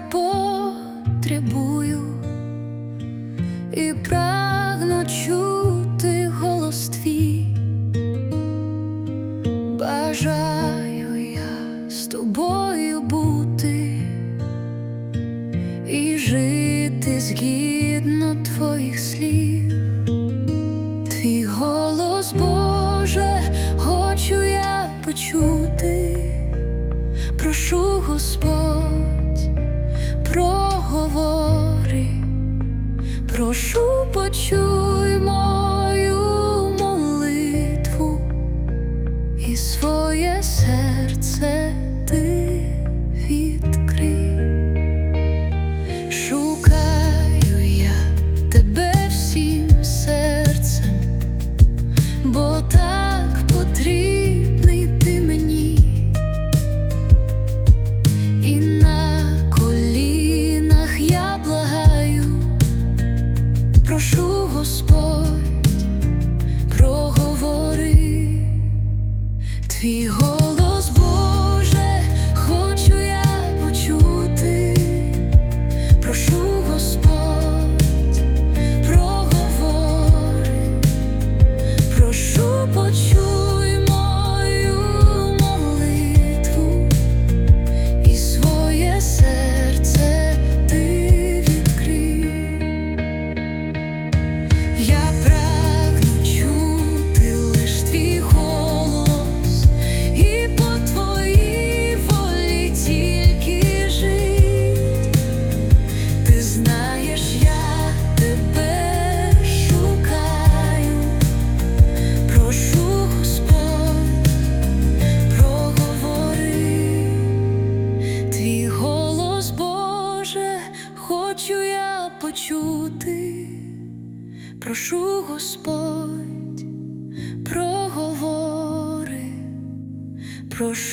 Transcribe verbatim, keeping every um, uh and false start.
потребую і прагну чути голос твій. Бажаю я з тобою бути і жити згідно твоїх слів. Твій голос, Боже, хочу я почути. Прошу, Господь, проговори, прошу, почуй мою молитву і своє серце ти відкрий. Шукаю я тебе всім серцем, бо так потрібний ти мені. І на колінах я благаю, прошу, Господь, проговори. Твій голос, Боже, хочу я почути. Прошу, Господь, проговори, прошу, почуй мою молитву і своє серце ти відкрий. Я прагну чути лиш твій голос і по твоїй волі тільки жить. Ти знаєш, я тебе шукаю. Прошу, Господь, проговори. Твій голос, Боже, хочу я почути. Прошу, Господь, проговори, прошу.